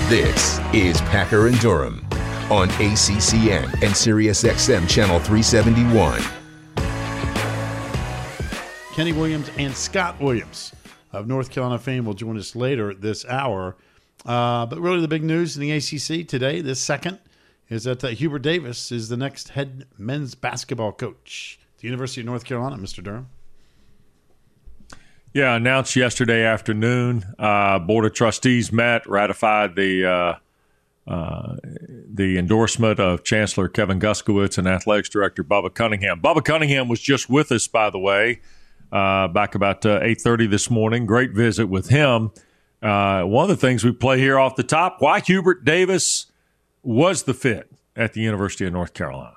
This is Packer and Durham on ACCN and SiriusXM Channel 371. Kenny Williams and Scott Williams of North Carolina fame will join us later this hour. But really the big news in the ACC today, this second, is that Hubert Davis is the next head men's basketball coach at the University of North Carolina, Mr. Durham. Yeah, announced yesterday afternoon. Board of Trustees met, ratified the endorsement of Chancellor Kevin Guskowitz and Athletics Director Bubba Cunningham. Bubba Cunningham was just with us, by the way, back about 8:30 this morning. Great visit with him. One of the things we play here off the top, why Hubert Davis was the fit at the University of North Carolina.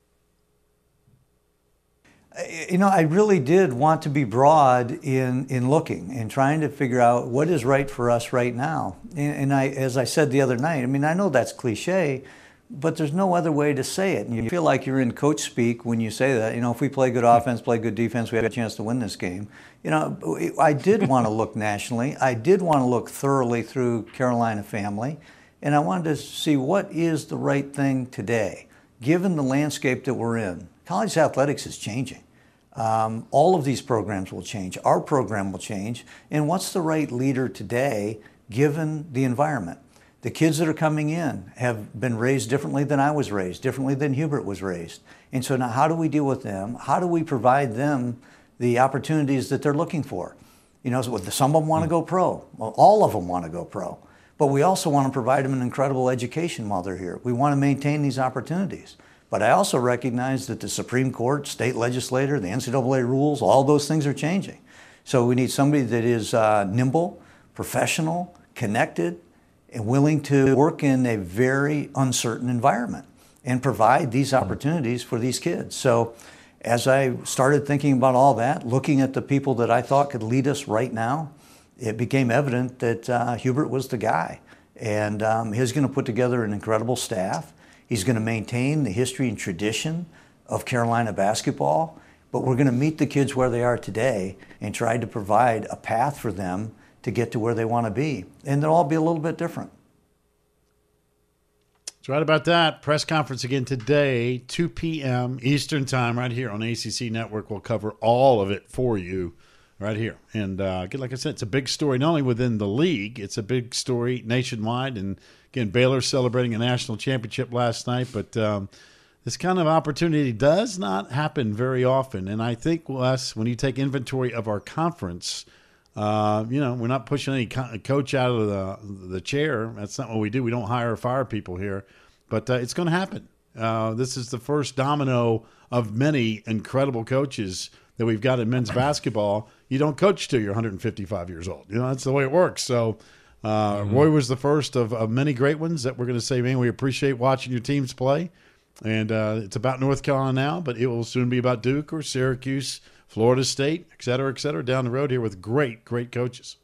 You know, I really did want to be broad in looking and trying to figure out what is right for us right now. And I, as I said the other night, I mean, I know that's cliche, but there's no other way to say it. And you feel like you're in coach speak when you say that. You know, if we play good offense, play good defense, we have a chance to win this game. You know, I did want to look nationally. I did want to look thoroughly through Carolina family. And I wanted to see what is the right thing today, given the landscape that we're in. College athletics is changing. All of these programs will change. Our program will change. And what's the right leader today, given the environment? The kids that are coming in have been raised differently than I was raised, differently than Hubert was raised. And so now how do we deal with them? How do we provide them the opportunities that they're looking for? You know, some of them want to go pro. Well, all of them want to go pro. But we also want to provide them an incredible education while they're here. We want to maintain these opportunities. But I also recognize that the Supreme Court, state legislator, the NCAA rules, all those things are changing. So we need somebody that is nimble, professional, connected, and willing to work in a very uncertain environment and provide these opportunities for these kids. So as I started thinking about all that, looking at the people that I thought could lead us right now, it became evident that Hubert was the guy. And he's going to put together an incredible staff. He's going to maintain the history and tradition of Carolina basketball, but we're going to meet the kids where they are today and try to provide a path for them to get to where they want to be. And they'll all be a little bit different. That's right about that. Press conference again today, 2 p.m. Eastern time, right here on ACC Network. We'll cover all of it for you right here. And like I said, it's a big story, not only within the league, it's a big story nationwide. And again, Baylor celebrating a national championship last night, but this kind of opportunity does not happen very often. And I think, Wes, when you take inventory of our conference, you know, we're not pushing any coach out of the chair. That's not what we do. We don't hire or fire people here, but it's going to happen. This is the first domino of many incredible coaches that we've got in men's basketball. You don't coach till you're 155 years old. You know, that's the way it works. So Roy was the first of many great ones that we're going to say, man, we appreciate watching your teams play. And it's about North Carolina now, but it will soon be about Duke or Syracuse, Florida State, et cetera, down the road here with great, great coaches.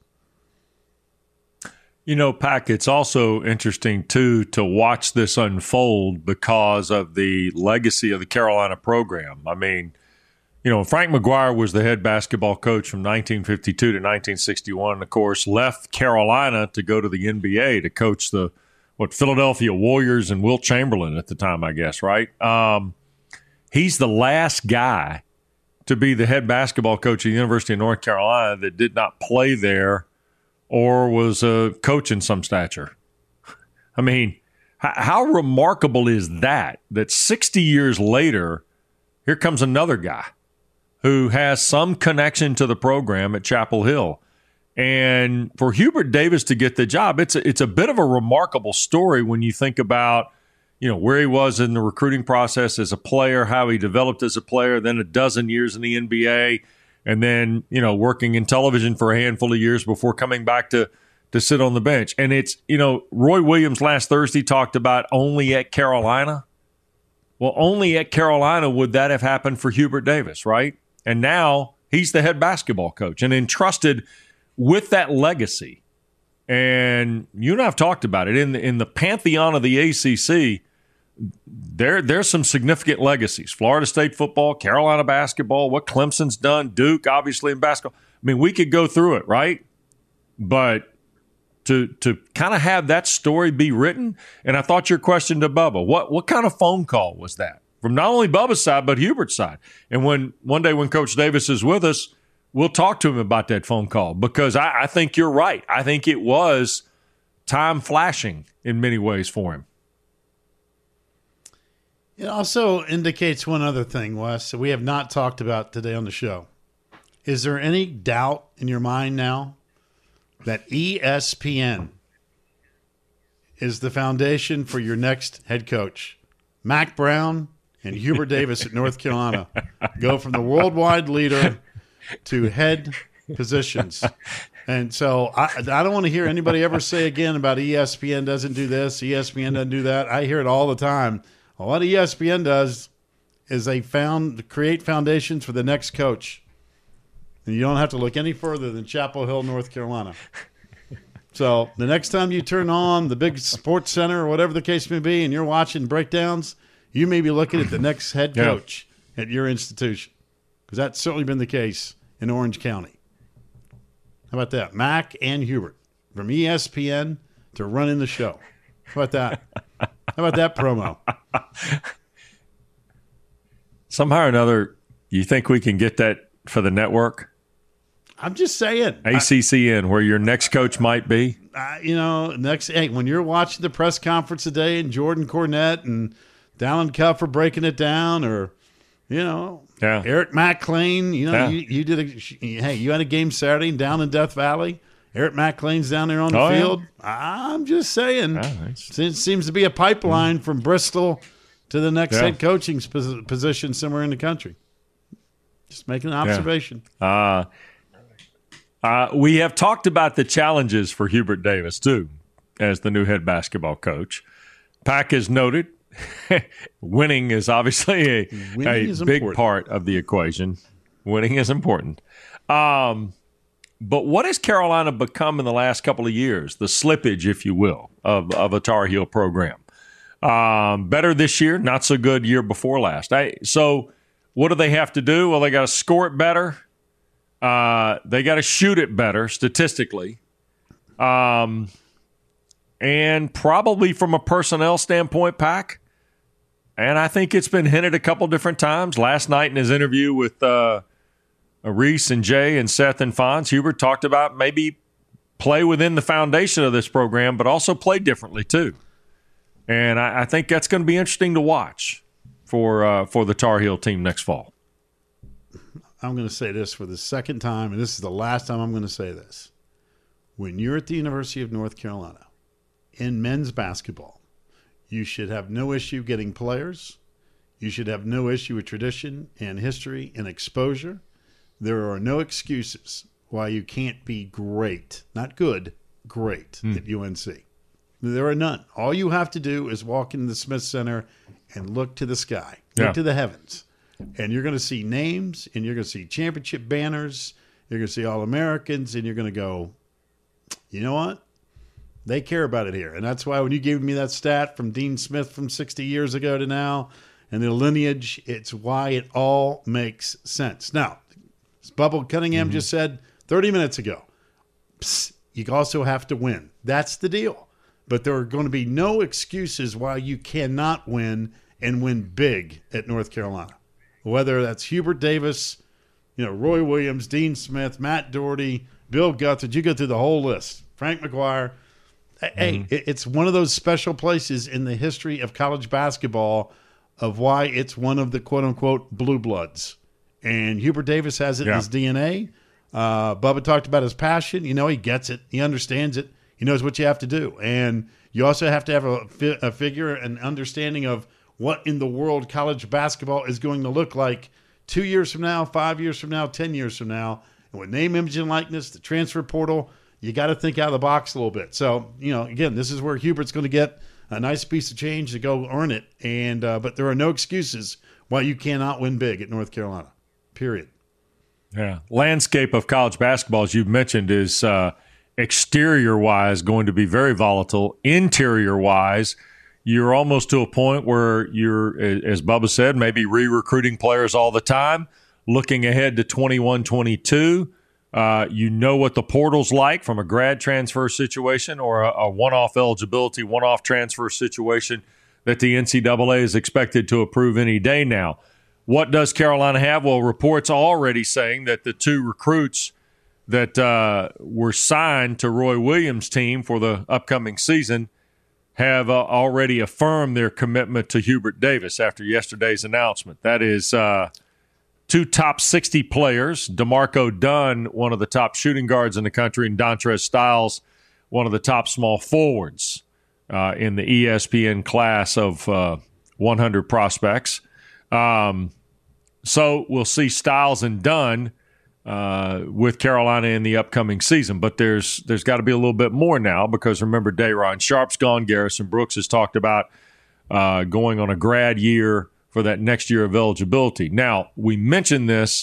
You know, Pac, it's also interesting, too, to watch this unfold because of the legacy of the Carolina program. I mean, you know, Frank McGuire was the head basketball coach from 1952 to 1961, and, of course, left Carolina to go to the NBA to coach the, Philadelphia Warriors and Wilt Chamberlain at the time, I guess, right? He's the last guy to be the head basketball coach at the University of North Carolina that did not play there or was a coach in some stature. I mean, how remarkable is that 60 years later, here comes another guy who has some connection to the program at Chapel Hill. And for Hubert Davis to get the job, it's a bit of a remarkable story when you think about, you know, where he was in the recruiting process as a player, how he developed as a player, then a dozen years in the NBA, and then, you know, working in television for a handful of years before coming back to sit on the bench. And it's, you know, Roy Williams last Thursday talked about only at Carolina. Well, only at Carolina would that have happened for Hubert Davis, right? And now he's the head basketball coach and entrusted with that legacy. And you and I have talked about it. In the pantheon of the ACC, there's some significant legacies. Florida State football, Carolina basketball, what Clemson's done, Duke, obviously, in basketball. I mean, we could go through it, right? But to kind of have that story be written. And I thought your question to Bubba, what kind of phone call was that from not only Bubba's side but Hubert's side? And one day when Coach Davis is with us, we'll talk to him about that phone call, because I think you're right. I think it was time flashing in many ways for him. It also indicates one other thing, Wes, that we have not talked about today on the show. Is there any doubt in your mind now that ESPN is the foundation for your next head coach? Mack Brown and Hubert Davis at North Carolina go from the worldwide leader to head positions. And so I don't want to hear anybody ever say again about ESPN doesn't do this, ESPN doesn't do that. I hear it all the time. Well, what ESPN does is they create foundations for the next coach. And you don't have to look any further than Chapel Hill, North Carolina. So the next time you turn on the big sports center or whatever the case may be and you're watching breakdowns, you may be looking at the next head coach at your institution, because that's certainly been the case in Orange County. How about that? Mack and Hubert from ESPN to running the show. How about that? How about that promo? Somehow or another, you think we can get that for the network? I'm just saying. ACCN, where your next coach might be? When you're watching the press conference today and Jordan Cornette and Dallin Cuff are breaking it down, or, Eric McClain, you had a game Saturday down in Death Valley. Eric McClain's down there on the field. Yeah. I'm just saying. It seems to be a pipeline from Bristol to the next head coaching position somewhere in the country. Just making an observation. We have talked about the challenges for Hubert Davis, too, as the new head basketball coach. Pack has noted winning is obviously a big part of the equation. Winning is important. But what has Carolina become in the last couple of years? The slippage, if you will, of a Tar Heel program. Better this year, not so good year before last. So what do they have to do? Well, they got to score it better. They got to shoot it better statistically. And probably from a personnel standpoint, Pack. And I think it's been hinted a couple different times. Last night in his interview with Reese and Jay and Seth and Fonz, Hubert talked about maybe play within the foundation of this program, but also play differently too. And I think that's going to be interesting to watch for the Tar Heel team next fall. I'm going to say this for the second time, and this is the last time I'm going to say this. When you're at the University of North Carolina in men's basketball, you should have no issue getting players. You should have no issue with tradition and history and exposure. There are no excuses why you can't be great, not good, great at UNC. There are none. All you have to do is walk into the Smith Center and look to the sky, look to the heavens. And you're going to see names, and you're going to see championship banners. You're going to see All-Americans, and you're going to go, you know what? They care about it here. And that's why when you gave me that stat from Dean Smith from 60 years ago to now and the lineage, it's why it all makes sense. Now, as Bubba Cunningham just said 30 minutes ago, you also have to win. That's the deal. But there are going to be no excuses why you cannot win and win big at North Carolina. Whether that's Hubert Davis, Roy Williams, Dean Smith, Matt Doherty, Bill Guthridge, you go through the whole list, Frank McGuire. Hey, it's one of those special places in the history of college basketball of why it's one of the quote-unquote blue bloods. And Hubert Davis has it in his DNA. Bubba talked about his passion. He gets it. He understands it. He knows what you have to do. And you also have to have a figure, an understanding of what in the world college basketball is going to look like 2 years from now, 5 years from now, 10 years from now. And with name, image, and likeness, the transfer portal, you got to think out of the box a little bit. So, again, this is where Hubert's going to get a nice piece of change to go earn it. And but there are no excuses why you cannot win big at North Carolina, period. Yeah. Landscape of college basketball, as you've mentioned, is exterior-wise going to be very volatile. Interior-wise, you're almost to a point where you're, as Bubba said, maybe re-recruiting players all the time, looking ahead to 21-22. You know what the portal's like from a grad transfer situation or a one-off eligibility, one-off transfer situation that the NCAA is expected to approve any day now. What does Carolina have? Well, reports already saying that the 2 recruits that were signed to Roy Williams' team for the upcoming season have already affirmed their commitment to Hubert Davis after yesterday's announcement. That is 2 top 60 players, DeMarco Dunn, one of the top shooting guards in the country, and Dontrez Styles, one of the top small forwards in the ESPN class of 100 prospects. So we'll see Styles and Dunn with Carolina in the upcoming season. But there's got to be a little bit more now because, remember, Day'Ron Sharpe's gone. Garrison Brooks has talked about going on a grad year for that next year of eligibility. Now, we mentioned this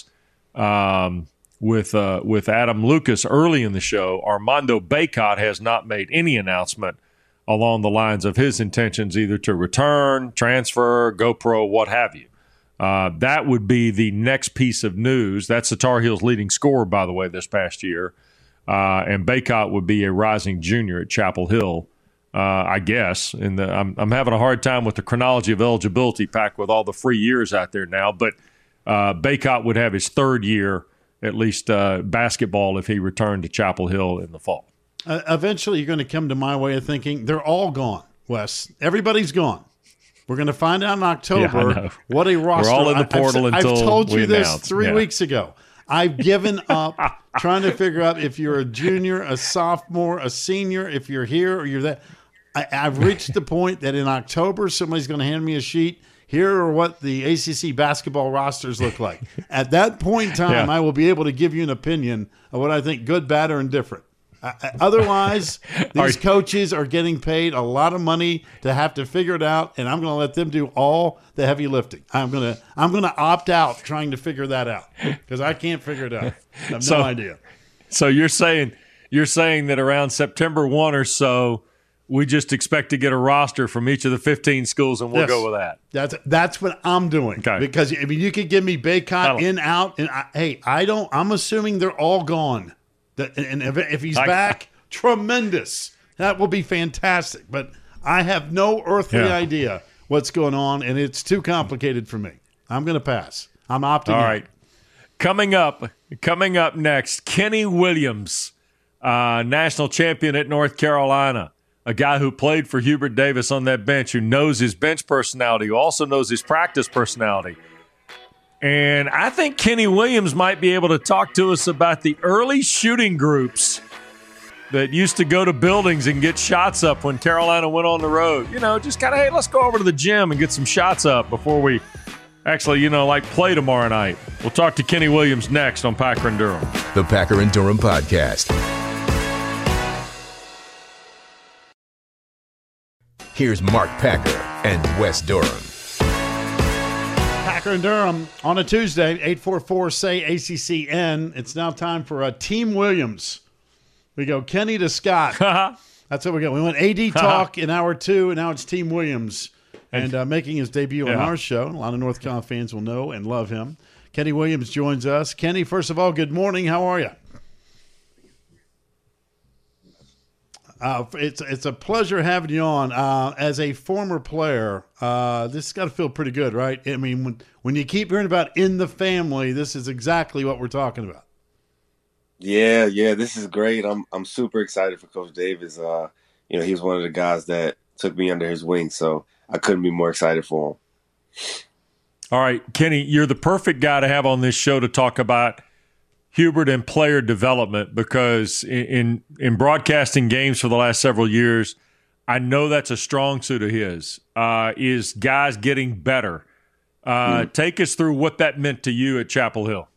with Adam Lucas early in the show. Armando Bacot has not made any announcement along the lines of his intentions either to return, transfer, go pro, what have you. That would be the next piece of news. That's the Tar Heels' leading scorer, by the way, this past year. And Bacot would be a rising junior at Chapel Hill, I guess. I'm having a hard time with the chronology of eligibility pack with all the free years out there now. But Bacot would have his 3rd year, at least basketball, if he returned to Chapel Hill in the fall. Eventually, you're going to come to my way of thinking. They're all gone, Wes. Everybody's gone. We're going to find out in October what a roster. We're all in the portal until I've told you this announce. 3 weeks ago. I've given up trying to figure out if you're a junior, a sophomore, a senior, if you're here or you're that. I've reached the point that in October, somebody's going to hand me a sheet. Here are what the ACC basketball rosters look like. At that point in time, I will be able to give you an opinion of what I think good, bad, or indifferent. Otherwise, these coaches are getting paid a lot of money to have to figure it out, and I'm going to let them do all the heavy lifting. I'm going to opt out trying to figure that out because I can't figure it out. I have no idea. So you're saying that around September 1 or so, we just expect to get a roster from each of the 15 schools, and we'll go with that. That's what I'm doing. Okay. Because I mean, you could give me Bacot in, out, and I'm assuming they're all gone. And if he's back, tremendous. That will be fantastic. But I have no earthly idea what's going on, and it's too complicated for me. I'm going to pass. I'm opting All in. right. Coming up next, Kenny Williams, national champion at North Carolina, a guy who played for Hubert Davis on that bench, who knows his bench personality, who also knows his practice personality. And I think Kenny Williams might be able to talk to us about the early shooting groups that used to go to buildings and get shots up when Carolina went on the road. You know, just kind of, hey, let's go over to the gym and get some shots up before we actually, play tomorrow night. We'll talk to Kenny Williams next on Packer and Durham. The Packer and Durham Podcast. Here's Mark Packer and Wes Durham. Packer and Durham on a Tuesday, 844-SAY-ACCN. It's now time for Team Williams. We go Kenny to Scott. That's what we go. We went AD talk in hour 2, and now it's Team Williams. And making his debut on our show. A lot of North Carolina fans will know and love him. Kenny Williams joins us. Kenny, first of all, good morning. How are you? It's a pleasure having you on. As a former player, this has got to feel pretty good, right? I mean, when you keep hearing about in the family, this is exactly what we're talking about. Yeah, this is great. I'm super excited for Coach Davis. He was one of the guys that took me under his wing, so I couldn't be more excited for him. All right, Kenny, you're the perfect guy to have on this show to talk about Hubert and player development, because in broadcasting games for the last several years, I know that's a strong suit of his, is guys getting better. Take us through what that meant to you at Chapel Hill.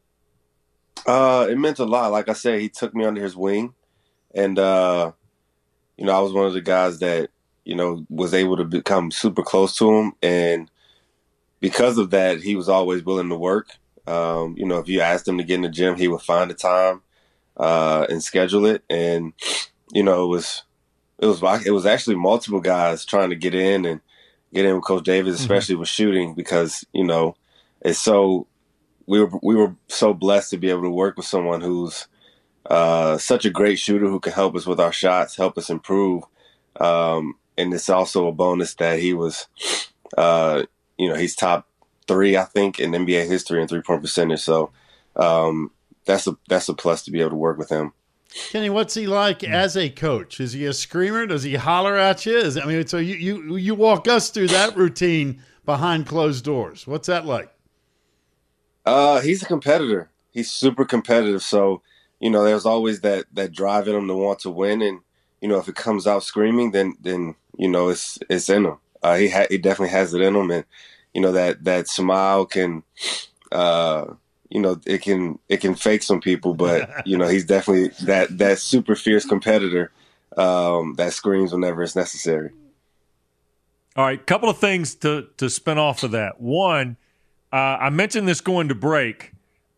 It meant a lot. Like I said, he took me under his wing, and I was one of the guys that was able to become super close to him, and because of that, he was always willing to work. If you asked him to get in the gym, he would find the time and schedule it. And it was actually multiple guys trying to get in with Coach Davis, especially with shooting, because it's so we were so blessed to be able to work with someone who's such a great shooter who can help us with our shots, help us improve. And it's also a bonus that he was, he's top 3, I think, in NBA history in 3-point percentage. So that's a plus to be able to work with him. Kenny, what's he like as a coach? Is he a screamer? Does he holler at you? So you walk us through that routine behind closed doors. What's that like? He's a competitor. He's super competitive. So, there's always that drive in him to want to win. And, if it comes out screaming, then it's in him. He definitely has it in him. And, that smile can, it can fake some people, but he's definitely that super fierce competitor that screams whenever it's necessary. All right, couple of things to spin off of that. One, I mentioned this going to break.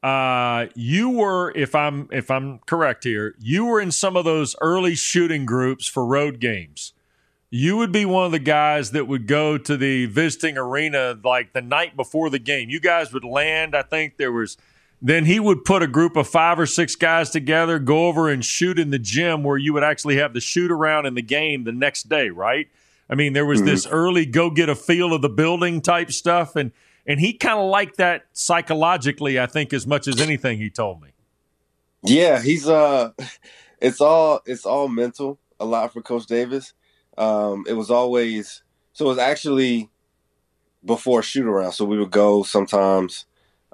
You were, if I'm correct here, you were in some of those early shooting groups for road games. You would be one of the guys that would go to the visiting arena like the night before the game. You guys would land, I think then he would put a group of 5 or 6 guys together, go over and shoot in the gym where you would actually have the shoot around in the game the next day, right? I mean, there was this early go get a feel of the building type stuff, and he kind of liked that psychologically, I think, as much as anything, he told me. Yeah, he's it's all mental a lot for Coach Davis. It was actually before shoot around. So we would go sometimes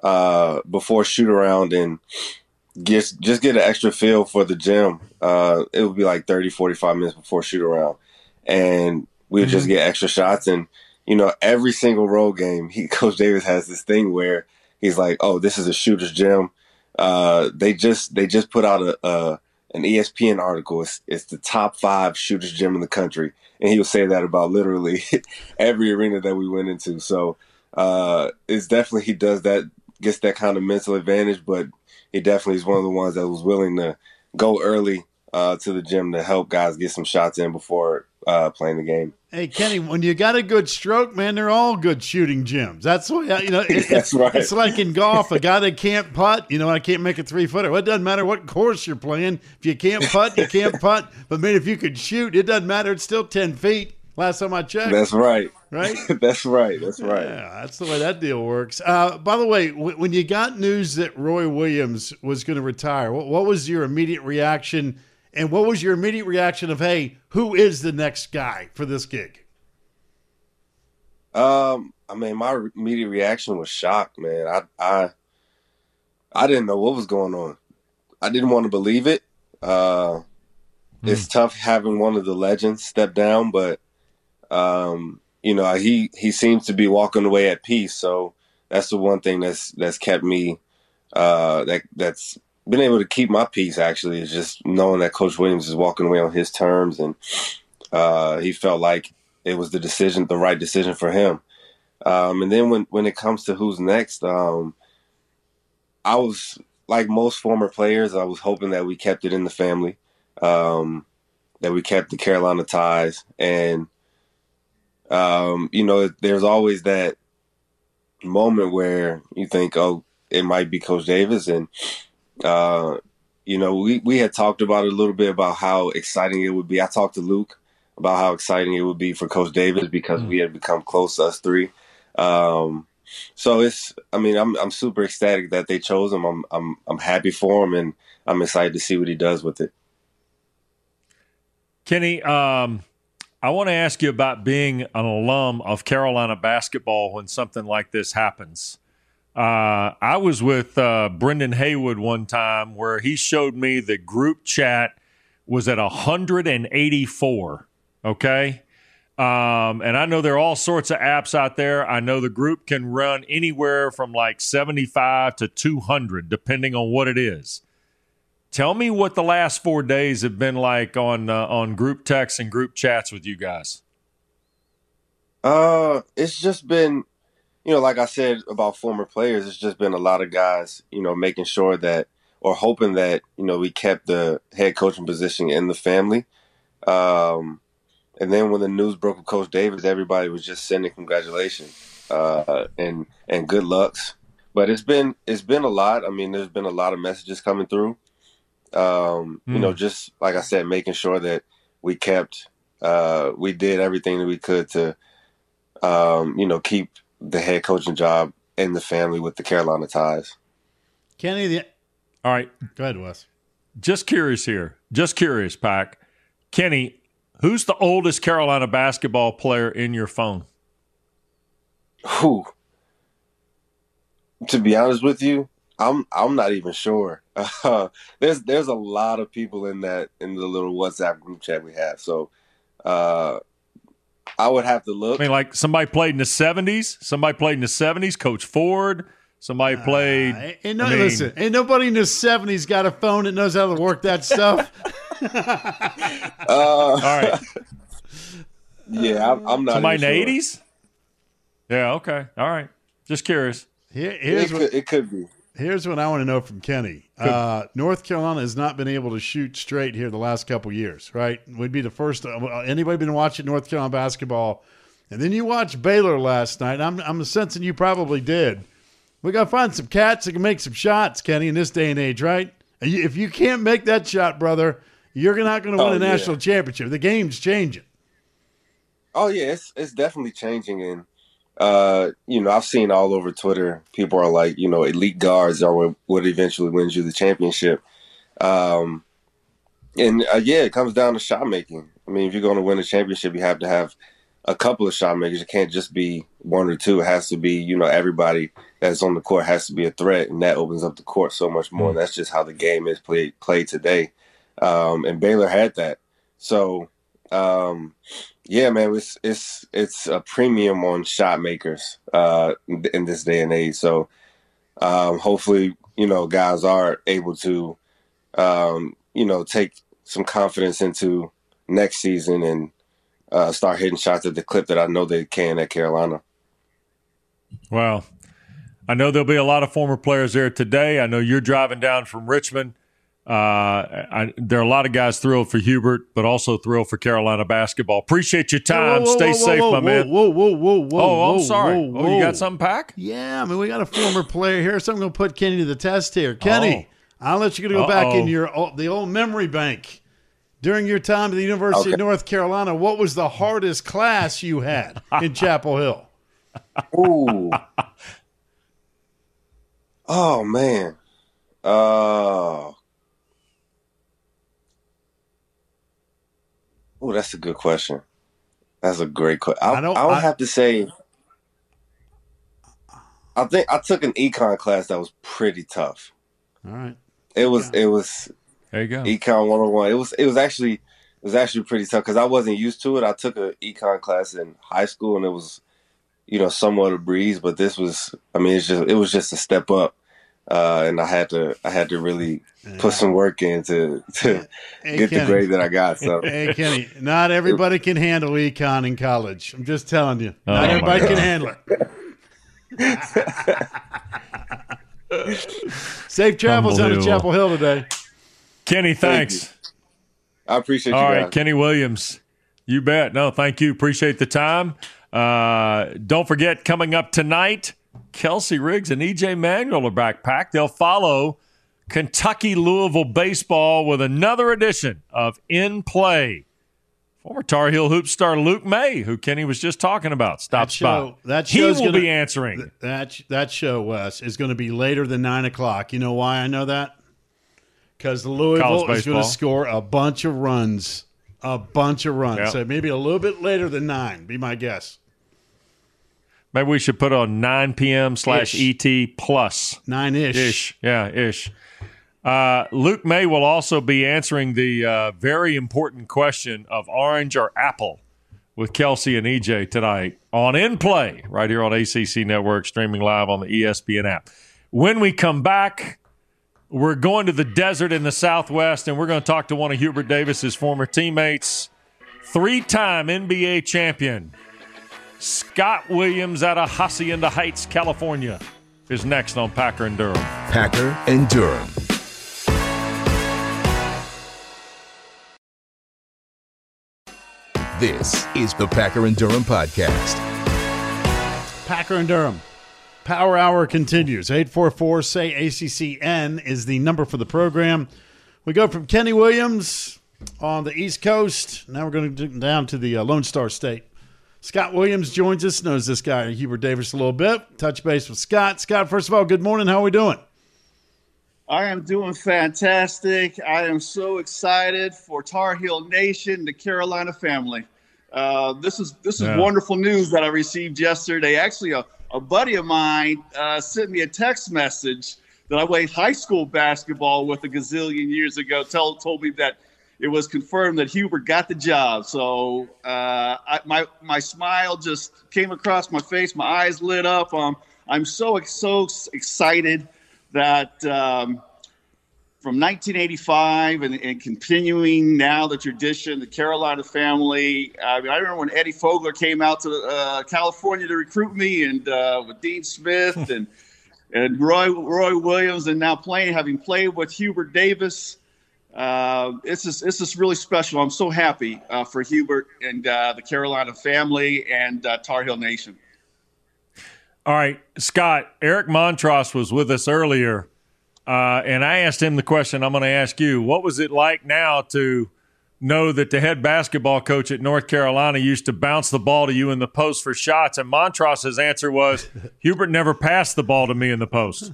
before shoot around and just get an extra feel for the gym. It would be like 30, 45 minutes before shoot around. And we would just get extra shots. And, every single road game, Coach Davis has this thing where he's like, oh, this is a shooter's gym. They just put out an ESPN article. It's the top 5 shooters gym in the country. And he would say that about literally every arena that we went into. So it's definitely, he does that, gets that kind of mental advantage, but he definitely is one of the ones that was willing to go early to the gym to help guys get some shots in before playing the game. Hey, Kenny, when you got a good stroke, man, they're all good shooting gyms. That's why, That's right. It's like in golf, a guy that can't putt, I can't make a 3-footer. Well, it doesn't matter what course you're playing. If you can't putt, you can't putt. But, man, if you could shoot, it doesn't matter. It's still 10 feet. Last time I checked. That's right. Right? That's right. Yeah, that's the way that deal works. By the way, when you got news that Roy Williams was going to retire, what was your immediate reaction? And what was your immediate reaction of, hey, who is the next guy for this gig? My immediate reaction was shock, man. I didn't know what was going on. I didn't want to believe it. It's tough having one of the legends step down, but he seems to be walking away at peace. So that's the one thing that's kept me that's been able to keep my peace, actually, is just knowing that Coach Williams is walking away on his terms, and he felt like it was the right decision for him. And then when it comes to who's next, I was like most former players. I was hoping that we kept it in the family, that we kept the Carolina ties, and there's always that moment where you think, oh, it might be Coach Davis, and we had talked about it a little bit about how exciting it would be. I talked to Luke about how exciting it would be for Coach Davis because we had become close, us 3. So I'm super ecstatic that they chose him. I'm happy for him, and I'm excited to see what he does with it. Kenny, I want to ask you about being an alum of Carolina basketball when something like this happens. I was with Brendan Haywood one time where he showed me the group chat was at 184, okay? And I know there are all sorts of apps out there. I know the group can run anywhere from like 75 to 200, depending on what it is. Tell me what the last 4 days have been like on group texts and group chats with you guys. It's just been, like I said about former players, it's just been a lot of guys, making sure that, or hoping that, we kept the head coaching position in the family. And then when the news broke with Coach Davis, everybody was just sending congratulations and good lucks. but it's been a lot. I mean, there's been a lot of messages coming through. You know, just like I said, making sure that we did everything that we could to, you know, keep the head coaching job in the family with the Carolina ties. Kenny, all right. Go ahead, Wes. Just curious here. Just curious, Pack. Kenny, who's the oldest Carolina basketball player in your phone? Who? To be honest with you, I'm not even sure. There's a lot of people in the little WhatsApp group chat we have. So I would have to look. I mean, like somebody played in the 70s. Somebody played in the 70s. Coach Ford. Somebody played. Listen, ain't nobody in the 70s got a phone that knows how to work that stuff. All right. Yeah, I'm not. Somebody in the sure. 80s? Yeah, okay. All right. Just curious. It could be. Here's what I want to know from Kenny. North Carolina has not been able to shoot straight here the last couple years, right? We'd be the first. Anybody been watching North Carolina basketball? And then you watched Baylor last night. I'm sensing you probably did. We got to find some cats that can make some shots, Kenny, in this day and age, right? If you can't make that shot, brother, you're not going to win a national championship. The game's changing. Oh, yeah, it's definitely changing. And, you know, I've seen all over Twitter, people are like, you know, elite guards are what eventually wins you the championship. Yeah, it comes down to shot making. I mean, if you're going to win a championship, you have to have a couple of shot makers. It can't just be one or two. It has to be, you know, everybody that's on the court has to be a threat, and that opens up the court so much more. That's just how the game is played today. And Baylor had that. So, yeah, man, it's a premium on shot makers in this day and age. So hopefully, you know, guys are able to, you know, take some confidence into next season and start hitting shots at the clip that I know they can at Carolina. Well, I know there'll be a lot of former players there today. I know you're driving down from Richmond. There are a lot of guys thrilled for Hubert, but also thrilled for Carolina basketball. Appreciate your time. Stay safe, my man. Whoa, I'm sorry. You got something, Pack? Yeah, I mean, we got a former player here, so I'm going to put Kenny to the test here. Kenny, I'll let you go back in the old memory bank. During your time at the University of North Carolina, what was the hardest class you had in Chapel Hill? Ooh. Oh, man. Oh, that's a good question. That's a great question. I would have to say, I think I took an econ class that was pretty tough. All right. It was there you go. Econ 101. It was actually pretty tough because I wasn't used to it. I took an econ class in high school and it was, you know, somewhat a breeze, but this was, I mean, it was just a step up. And I had to really put some work in to get Kenny, the grade that I got. So, hey, Kenny, not everybody can handle econ in college. I'm just telling you, not everybody can handle it. Safe travels out of Chapel Hill today, Kenny. Thanks. I appreciate you. All guys. right, Kenny Williams. You bet. No, thank you. Appreciate the time. Don't forget, coming up tonight, Kelsey Riggs and E.J. Manuel are back packed. They'll follow Kentucky-Louisville baseball with another edition of In Play. Former Tar Heel hoop star Luke May, who Kenny was just talking about, stops by. He will be answering. That show, Wes, is going to be later than 9 o'clock. You know why I know that? Because Louisville is going to score a bunch of runs. Yep. So maybe a little bit later than 9, be my guess. Maybe we should put on 9 p.m. /ET plus. 9-ish. Yeah, ish. Luke May will also be answering the very important question of orange or apple with Kelsey and EJ tonight on In Play, right here on ACC Network, streaming live on the ESPN app. When we come back, we're going to the desert in the Southwest, and we're going to talk to one of Hubert Davis's former teammates, 3-time NBA champion, Scott Williams out of Hacienda Heights, California, is next on Packer and Durham. Packer and Durham. This is the Packer and Durham podcast. Packer and Durham. Power Hour continues. 844-SAY-ACCN is the number for the program. We go from Kenny Williams on the East Coast. Now we're going to go down to the Lone Star State. Scott Williams joins us, knows this guy, Hubert Davis, a little bit. Touch base with Scott. Scott, first of all, good morning. How are we doing? I am doing fantastic. I am so excited for Tar Heel Nation, the Carolina family. This is wonderful news that I received yesterday. Actually, a buddy of mine sent me a text message that I played high school basketball with a gazillion years ago. Told me that it was confirmed that Hubert got the job. So my smile just came across my face. My eyes lit up. I'm so excited that from 1985 and continuing now the tradition, the Carolina family. I remember when Eddie Fogler came out to California to recruit me, and with Dean Smith and Roy Williams, and now having played with Hubert Davis. It's just really special. I'm so happy for Hubert and the Carolina family and Tar Heel Nation. All right, Scott, Eric Montross was with us earlier, and I asked him the question I'm going to ask you. What was it like now to know that the head basketball coach at North Carolina used to bounce the ball to you in the post for shots? And Montross's answer was, Hubert never passed the ball to me in the post.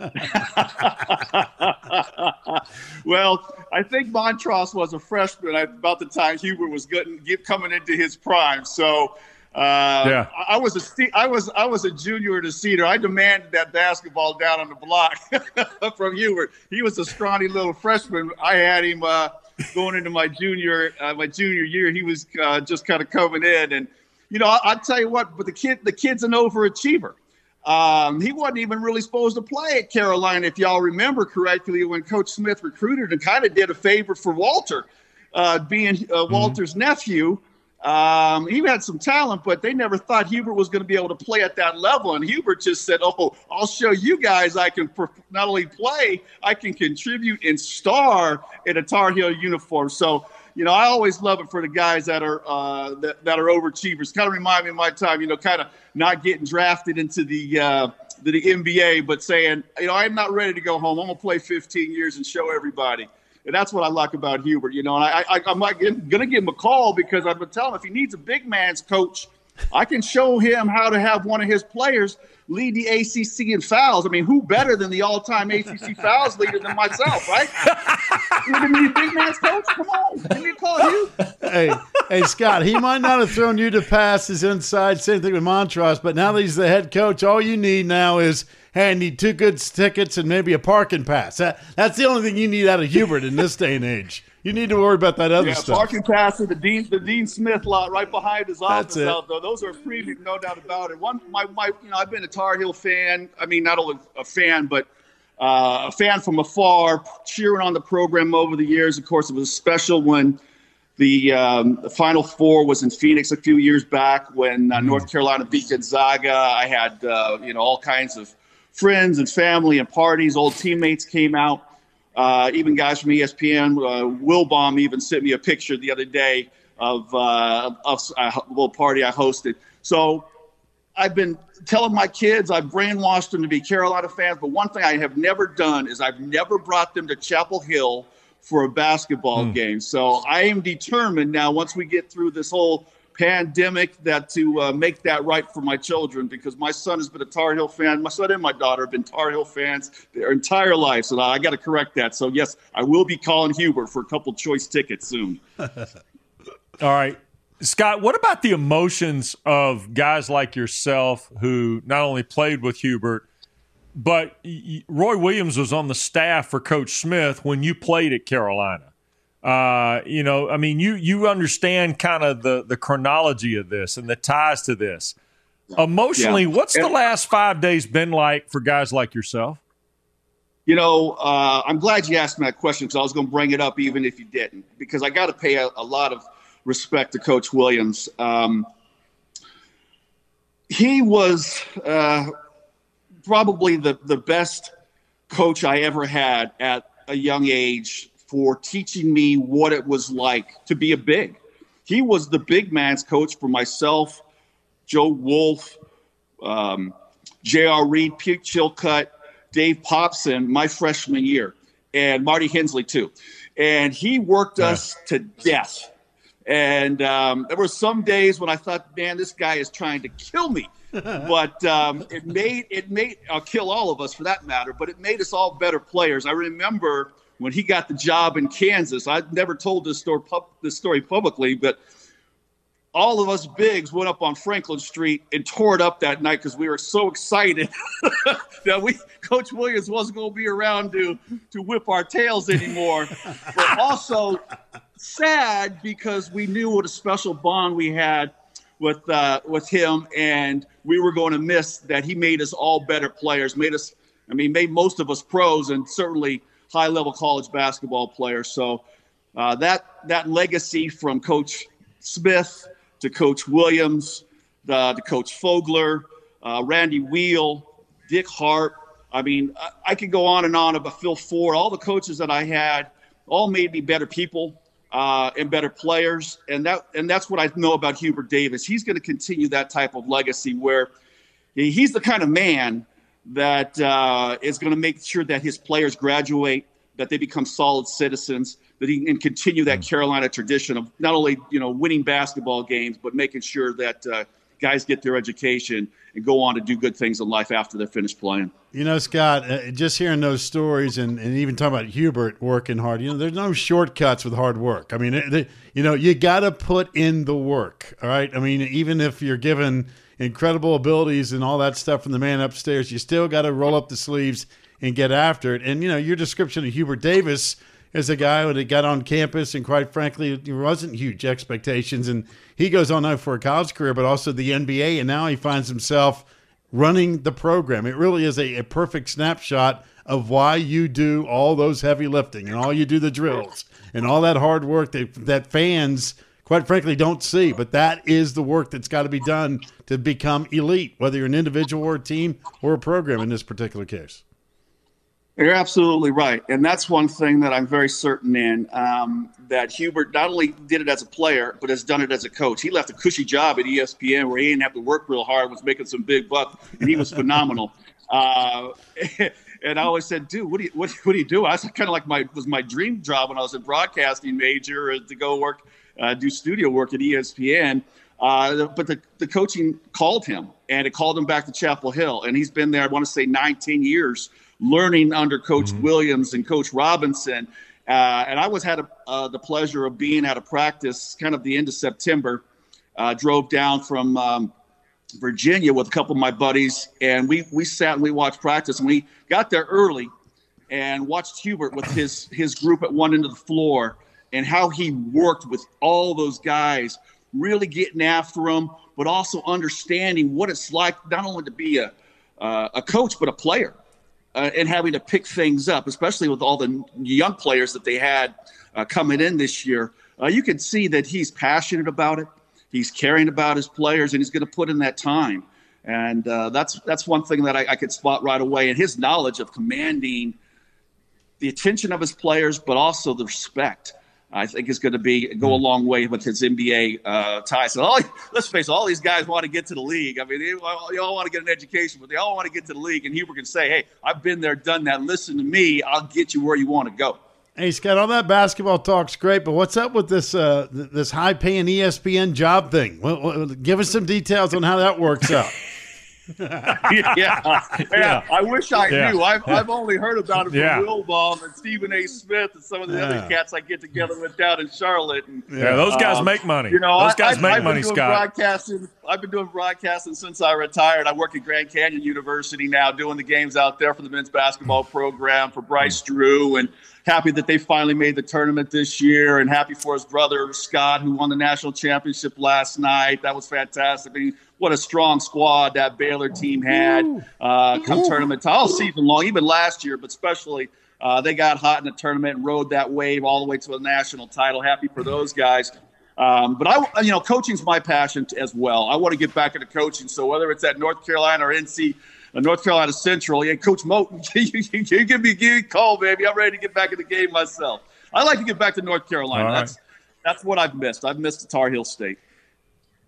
Well, I think Montross was a freshman about the time Hubert was coming into his prime. So I was a junior at a Cedar. I demanded that basketball down on the block from Hubert. He was a scrawny little freshman. I had him going into my junior year. He was just kind of coming in, and I'll tell you what. But the kid's an overachiever. He wasn't even really supposed to play at Carolina, if y'all remember correctly, when Coach Smith recruited and kind of did a favor for Walter, being Walter's nephew. He had some talent, but they never thought Hubert was going to be able to play at that level. And Hubert just said, I'll show you guys I can not only play, I can contribute and star in a Tar Heel uniform. So, I always love it for the guys that are overachievers. Kind of remind me of my time, kind of not getting drafted into the NBA, but saying, I'm not ready to go home. I'm going to play 15 years and show everybody. And that's what I like about Hubert, and I'm going to give him a call because I've been telling him if he needs a big man's coach, I can show him how to have one of his players lead the ACC in fouls. I mean, who better than the all-time ACC fouls leader than myself, right? You need a big man's coach? Come on, give me a call, Hugh. Hey, Scott, he might not have thrown you to pass his inside. Same thing with Montross, but now that he's the head coach, all you need now is, hey, I need 2 good tickets and maybe a parking pass. That's the only thing you need out of Hubert in this day and age. You need to worry about that other stuff. Parking pass and the Dean Smith lot right behind his office out there. Those are premium, no doubt about it. I've been a Tar Heel fan. I mean, not only a fan, but a fan from afar, cheering on the program over the years. Of course, it was special when the Final Four was in Phoenix a few years back when North Carolina beat Gonzaga. I had all kinds of friends and family and parties. Old teammates came out. Even guys from ESPN, Wilbaum even sent me a picture the other day of a little party I hosted. So I've been telling my kids, I've brainwashed them to be Carolina fans. But one thing I have never done is I've never brought them to Chapel Hill for a basketball game. So I am determined now, once we get through this whole pandemic, that to make that right for my children, because my son has been a Tar Heel fan. My son and my daughter have been Tar Heel fans their entire life, so I got to correct that. So yes, I will be calling Hubert for a couple choice tickets soon. All right, Scott, what about the emotions of guys like yourself who not only played with Hubert, but Roy Williams was on the staff for Coach Smith when you played at Carolina? You understand kind of the chronology of this and the ties to this. Emotionally, what's the last 5 days been like for guys like yourself? I'm glad you asked me that question, because I was going to bring it up even if you didn't, because I got to pay a lot of respect to Coach Williams. He was probably the best coach I ever had at a young age, for teaching me what it was like to be a big. He was the big man's coach for myself, Joe Wolf, J.R. Reed, Pete Chilcutt, Dave Popson my freshman year, and Marty Hensley too. And he worked us to death. And there were some days when I thought, man, this guy is trying to kill me. But it made kill all of us for that matter, but it made us all better players. I remember when he got the job in Kansas, I've never told this story publicly, but all of us bigs went up on Franklin Street and tore it up that night because we were so excited that Coach Williams wasn't going to be around to whip our tails anymore. But also sad because we knew what a special bond we had with him, and we were going to miss that. He made us all better players, made most of us pros, and certainly high-level college basketball players. So that legacy from Coach Smith to Coach Williams, to Coach Fogler, Randy Wheel, Dick Hart. I could go on and on about Phil Ford. All the coaches that I had all made me better people and better players. And that's what I know about Hubert Davis. He's going to continue that type of legacy where he's the kind of man that is going to make sure that his players graduate, that they become solid citizens, that he can continue that Carolina tradition of not only winning basketball games, but making sure that guys get their education and go on to do good things in life after they're finished playing. Scott, just hearing those stories and even talking about Hubert working hard, there's no shortcuts with hard work. You got to put in the work, all right? Even if you're given incredible abilities and all that stuff from the man upstairs, you still got to roll up the sleeves and get after it. And, your description of Hubert Davis as a guy when he got on campus, and quite frankly, there wasn't huge expectations. And he goes on now for a college career, but also the NBA, and now he finds himself running the program. It really is a perfect snapshot of why you do all those heavy lifting and all you do the drills and all that hard work that fans, quite frankly, don't see. But that is the work that's got to be done to become elite, whether you're an individual or a team or a program in this particular case. You're absolutely right. And that's one thing that I'm very certain in, that Hubert not only did it as a player, but has done it as a coach. He left a cushy job at ESPN where he didn't have to work real hard, was making some big bucks, and he was phenomenal. And I always said, dude, what do you do? I was kind of like my dream job when I was a broadcasting major to go work, do studio work at ESPN. But the coaching called him, and it called him back to Chapel Hill. And he's been there, I want to say 19 years, learning under Coach Williams and Coach Robinson. And I had the pleasure of being at a practice kind of the end of September, drove down from Virginia with a couple of my buddies, and we sat and we watched practice, and we got there early and watched Hubert with his group at one end of the floor and how he worked with all those guys, really getting after them, but also understanding what it's like not only to be a coach, but a player. And having to pick things up, especially with all the young players that they had coming in this year. You can see that he's passionate about it. He's caring about his players, and he's going to put in that time. And that's one thing that I could spot right away. And his knowledge of commanding the attention of his players, but also the respect, I think is going to go a long way with his NBA ties. So let's face it, all these guys want to get to the league. They all want to get an education, but they all want to get to the league. And Hubert can say, hey, I've been there, done that. Listen to me. I'll get you where you want to go. Hey, Scott, all that basketball talk's great, but what's up with this high-paying ESPN job thing? Well, give us some details on how that works out. Yeah. I wish I knew. I've only heard about it from Wilbaum and Stephen A. Smith and some of the other cats I get together with down in Charlotte. And, those guys make money. Those guys make money, Scott. I've been doing broadcasting since I retired. I work at Grand Canyon University now, doing the games out there for the men's basketball program for Bryce Drew, and happy that they finally made the tournament this year, and happy for his brother Scott, who won the national championship last night. That was fantastic. What a strong squad that Baylor team had come tournament all season long, even last year, but especially they got hot in the tournament and rode that wave all the way to a national title. Happy for those guys. But coaching's my passion as well. I want to get back into coaching. So whether it's at North Carolina or North Carolina Central, Coach Moten, you give me a call, baby. I'm ready to get back in the game myself. I like to get back to North Carolina. Right. That's what I've missed. I've missed the Tar Heel State.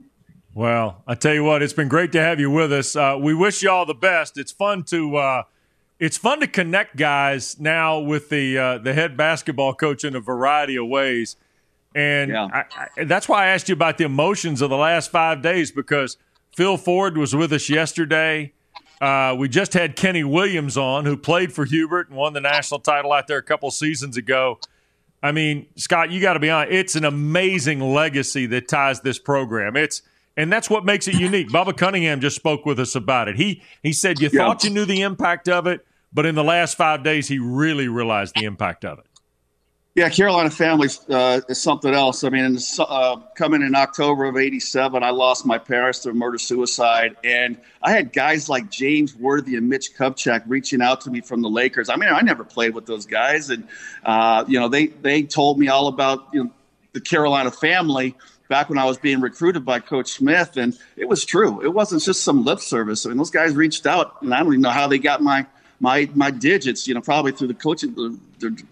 Well, I tell you what, it's been great to have you with us. We wish you all the best. It's fun to connect guys now with the head basketball coach in a variety of ways. And that's why I asked you about the emotions of the last 5 days, because Phil Ford was with us yesterday. We just had Kenny Williams on, who played for Hubert and won the national title out there a couple seasons ago. I mean, Scott, you got to be honest. It's an amazing legacy that ties this program. And that's what makes it unique. Bubba Cunningham just spoke with us about it. He said you thought you knew the impact of it, but in the last 5 days, he really realized the impact of it. Yeah, Carolina family is something else. I mean, coming in October of '87, I lost my parents to murder-suicide, and I had guys like James Worthy and Mitch Kupchak reaching out to me from the Lakers. I mean, I never played with those guys, and they told me all about the Carolina family back when I was being recruited by Coach Smith, and it was true. It wasn't just some lip service. I mean, those guys reached out, and I don't even know how they got my digits, probably through the coaching,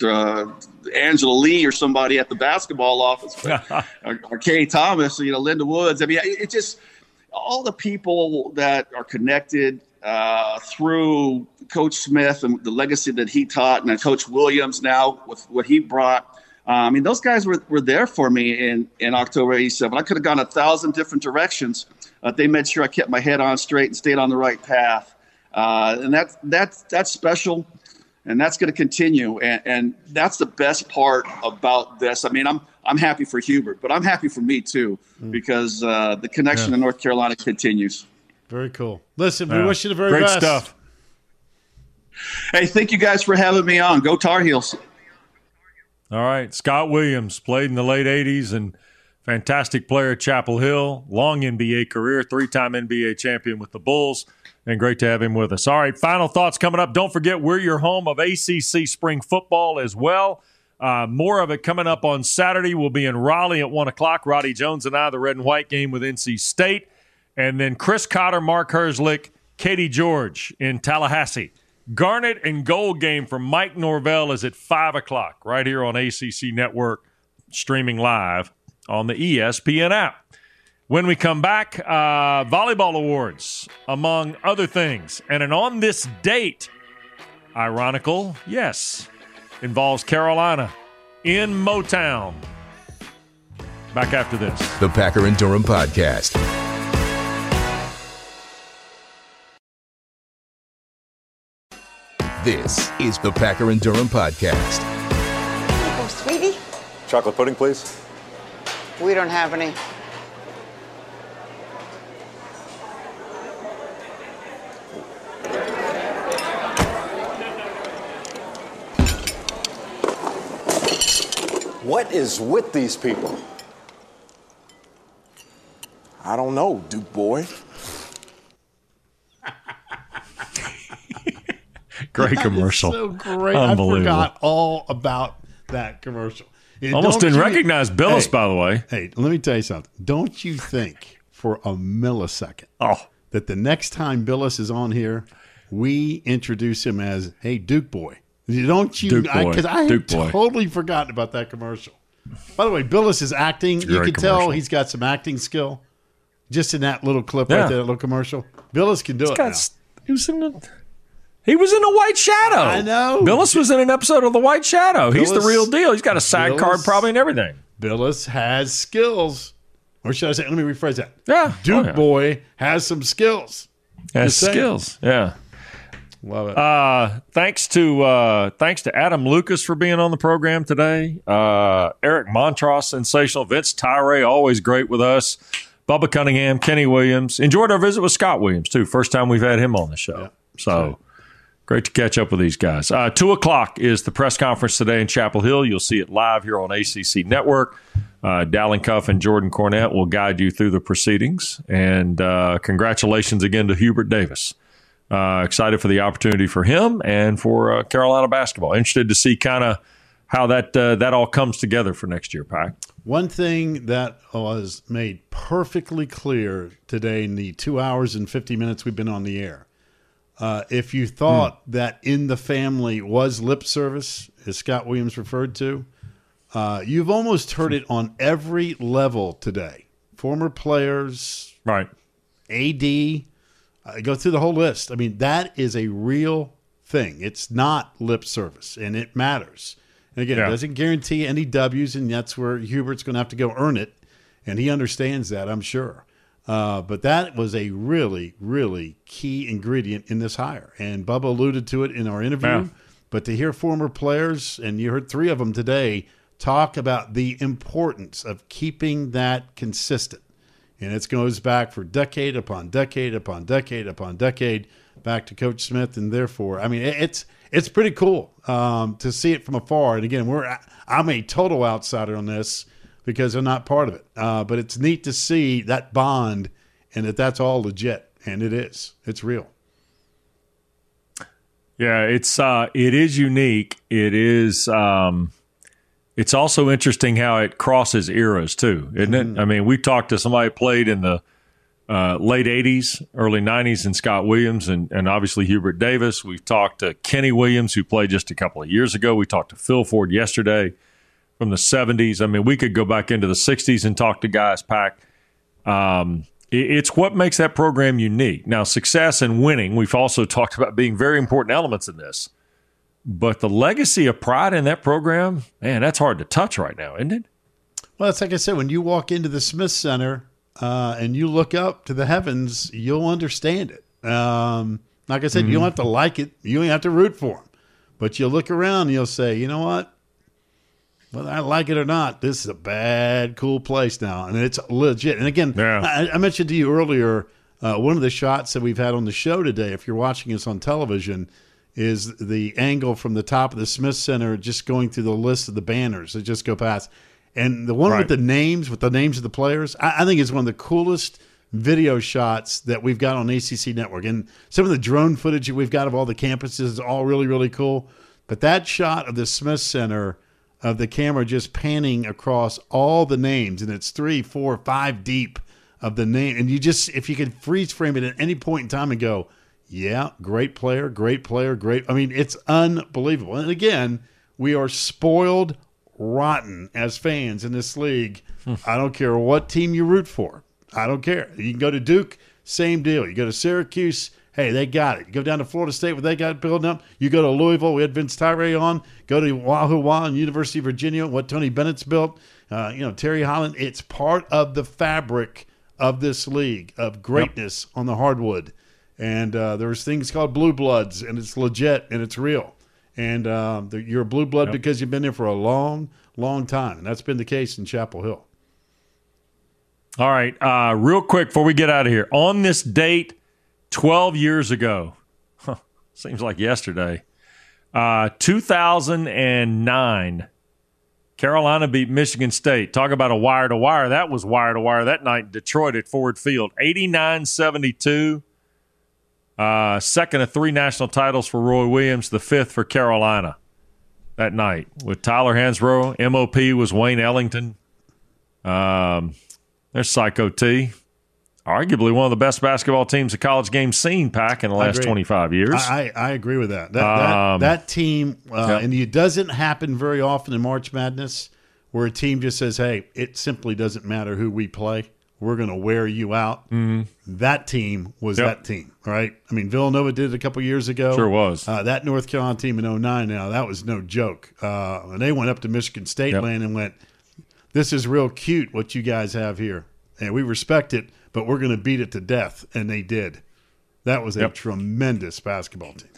Angela Lee or somebody at the basketball office, or Kay Thomas, Linda Woods. I mean, it just all the people that are connected through Coach Smith and the legacy that he taught, and Coach Williams now with what he brought. I mean, those guys were there for me in October '87. I could have gone 1,000 different directions. They made sure I kept my head on straight and stayed on the right path. And that's special, and that's going to continue. And that's the best part about this. I mean, I'm happy for Hubert, but I'm happy for me too, because the connection to North Carolina continues. Very cool. Listen, we wish you the very great best. Stuff. Hey, thank you guys for having me on. Go Tar Heels. All right. Scott Williams played in the late 80s and fantastic player at Chapel Hill, long NBA career, 3-time NBA champion with the Bulls, and great to have him with us. All right, final thoughts coming up. Don't forget, we're your home of ACC spring football as well. More of it coming up on Saturday. We'll be in Raleigh at 1 o'clock. Roddy Jones and I, the red and white game with NC State. And then Chris Cotter, Mark Herzlich, Katie George in Tallahassee. Garnet and Gold game from Mike Norvell is at 5 o'clock right here on ACC Network, streaming live on the ESPN app. When we come back, volleyball awards, among other things. And an on this date, ironical, yes, involves Carolina in Motown. Back after this. The Packer and Durham Podcast. This is the Packer and Durham Podcast. Oh, sweetie. Chocolate pudding, please. We don't have any. What is with these people? I don't know, Duke boy. Great commercial. So great. Unbelievable. I forgot all about that commercial. And almost didn't recognize Billis, by the way. Hey, let me tell you something. Don't you think for a millisecond that the next time Billis is on here, we introduce him as, hey, Duke boy. Don't you? Because I had totally forgotten about that commercial. By the way, Billis is acting. You can tell he's got some acting skill just in that little clip right there, that little commercial. Billis can do it now. He was in The White Shadow. I know. Billis was in an episode of The White Shadow. He's the real deal. He's got a SAG card probably and everything. Billis has skills. Or should I say, let me rephrase that. Yeah. Duke boy has some skills. Has skills. Yeah. Love it. Thanks to Adam Lucas for being on the program today. Eric Montross, sensational. Vince Tyree, always great with us. Bubba Cunningham, Kenny Williams. Enjoyed our visit with Scott Williams, too. First time we've had him on the show. Yeah, so great to catch up with these guys. 2 o'clock is the press conference today in Chapel Hill. You'll see it live here on ACC Network. Dallin Cuff and Jordan Cornette will guide you through the proceedings. And congratulations again to Hubert Davis. Excited for the opportunity for him and for Carolina basketball. Interested to see kind of how that all comes together for next year, Pac. One thing that was made perfectly clear today in the 2 hours and 50 minutes we've been on the air, if you thought that in the family was lip service, as Scott Williams referred to, you've almost heard it on every level today, former players, right? AD, go through the whole list. I mean, that is a real thing. It's not lip service, and it matters. And again, it doesn't guarantee any W's, and that's where Hubert's going to have to go earn it, and he understands that, I'm sure. But that was a really, really key ingredient in this hire, and Bubba alluded to it in our interview. Yeah. But to hear former players, and you heard 3 of them today, talk about the importance of keeping that consistent. And it goes back for decade upon decade upon decade upon decade back to Coach Smith. And therefore, I mean, it's pretty cool to see it from afar. And again, I'm a total outsider on this because I'm not part of it. But it's neat to see that bond and that's all legit. And it is. It's real. Yeah, it is unique. It is. It's also interesting how it crosses eras too, isn't it? I mean, we talked to somebody who played in the late '80s, early '90s, and Scott Williams, and obviously Hubert Davis. We've talked to Kenny Williams, who played just a couple of years ago. We talked to Phil Ford yesterday from the '70s. I mean, we could go back into the '60s and talk to guys. Pack. It's what makes that program unique. Now, success and winning, we've also talked about being very important elements in this. But the legacy of pride in that program, man, that's hard to touch right now, isn't it? Well, it's like I said, when you walk into the Smith Center and you look up to the heavens, you'll understand it. Like I said, you don't have to like it. You don't have to root for them. But you'll look around and you'll say, you know what? Whether I like it or not, this is a bad, cool place now. And it's legit. And again, I mentioned to you earlier, one of the shots that we've had on the show today, if you're watching us on television, is the angle from the top of the Smith Center just going through the list of the banners that just go past. And the one with the names of the players, I think is one of the coolest video shots that we've got on ACC Network. And some of the drone footage that we've got of all the campuses is all really, really cool. But that shot of the Smith Center, of the camera just panning across all the names, and it's 3, 4, 5 deep of the name. And you just, if you could freeze frame it at any point in time and go, yeah, great player, great player, great. I mean, it's unbelievable. And again, we are spoiled rotten as fans in this league. I don't care what team you root for. I don't care. You can go to Duke, same deal. You go to Syracuse, hey, they got it. You go down to Florida State where they got it building up. You go to Louisville, we had Vince Tyree on. Go to Wahoo and University of Virginia, what Tony Bennett's built. Terry Holland. It's part of the fabric of this league of greatness on the hardwood. And there's things called blue bloods, and it's legit and it's real. And you're a blue blood because you've been there for a long, long time. And that's been the case in Chapel Hill. All right. Real quick before we get out of here. On this date, 12 years ago, seems like yesterday, 2009, Carolina beat Michigan State. Talk about a wire-to-wire. That was wire-to-wire that night in Detroit at Ford Field. 89-72. Second of 3 national titles for Roy Williams, the 5th for Carolina that night. With Tyler Hansbrough, MOP was Wayne Ellington. There's Psycho T. Arguably one of the best basketball teams the college game's seen, Pack, in the last 25 years. I agree with that. That team, and it doesn't happen very often in March Madness where a team just says, hey, it simply doesn't matter who we play. We're going to wear you out. That team was that team, right? I mean, Villanova did it a couple years ago. Sure was. That North Carolina team in 2009 now, that was no joke. And they went up to Michigan State land and went, this is real cute what you guys have here. And we respect it, but we're going to beat it to death. And they did. That was a tremendous basketball team.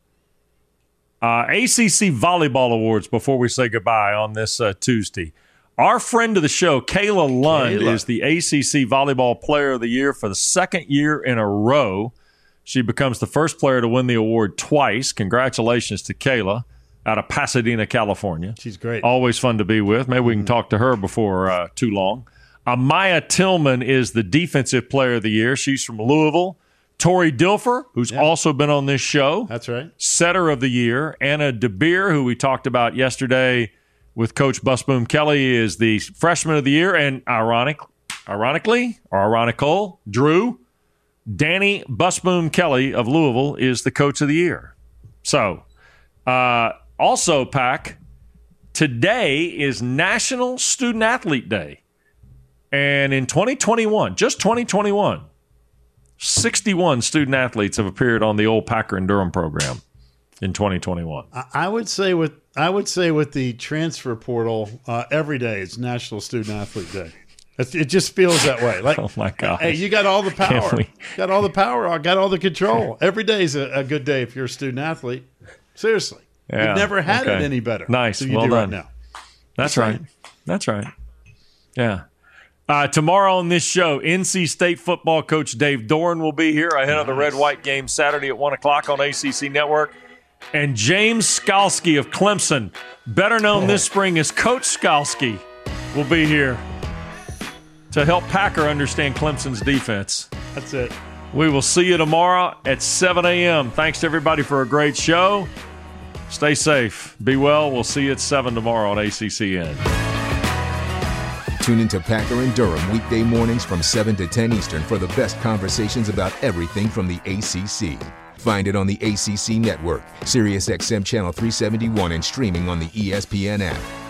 ACC Volleyball Awards before we say goodbye on this Tuesday. Our friend of the show, Kayla Lund, is the ACC Volleyball Player of the Year for the 2nd year in a row. She becomes the first player to win the award twice. Congratulations to Kayla out of Pasadena, California. She's great. Always fun to be with. Maybe we can talk to her before too long. Amaya Tillman is the Defensive Player of the Year. She's from Louisville. Tori Dilfer, who's also been on this show. That's right. Setter of the Year. Anna DeBeer, who we talked about yesterday with Coach Busboom Kelly, is the Freshman of the Year. And ironically, Drew, Danny Busboom Kelly of Louisville is the Coach of the Year. So, also, Pack, today is National Student Athlete Day. And in 2021, just 2021, 61 student athletes have appeared on the old Packer and Durham program in 2021. I would say with the transfer portal, every day is National Student Athlete Day. It just feels that way. Like, oh my God! Hey, you got all the power. Got all the power. I got all the control. Every day is a good day if you're a student athlete. Seriously, you've never had it any better. Nice, than you well do done. Right now. That's right. That's right. Yeah. Tomorrow on this show, NC State football coach Dave Doeren will be here ahead of the Red-White game Saturday at 1 o'clock on ACC Network. And James Skalski of Clemson, better known this spring as Coach Skalski, will be here to help Packer understand Clemson's defense. That's it. We will see you tomorrow at 7 a.m. Thanks to everybody for a great show. Stay safe. Be well. We'll see you at 7 tomorrow on ACCN. Tune into Packer and Durham weekday mornings from 7 to 10 Eastern for the best conversations about everything from the ACC. Find it on the ACC Network, SiriusXM Channel 371, and streaming on the ESPN app.